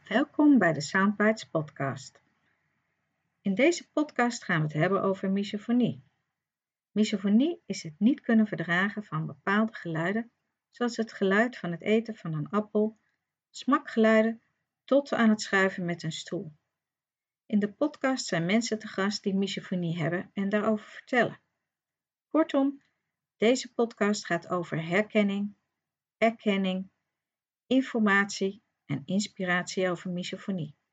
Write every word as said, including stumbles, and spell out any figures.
Welkom bij de Soundbites podcast. In deze podcast gaan we het hebben over misofonie. Misofonie is het niet kunnen verdragen van bepaalde geluiden, zoals het geluid van het eten van een appel, smakgeluiden tot aan het schuiven met een stoel. In de podcast zijn mensen te gast die misofonie hebben en daarover vertellen. Kortom, deze podcast gaat over herkenning, erkenning, informatie en inspiratie over misofonie.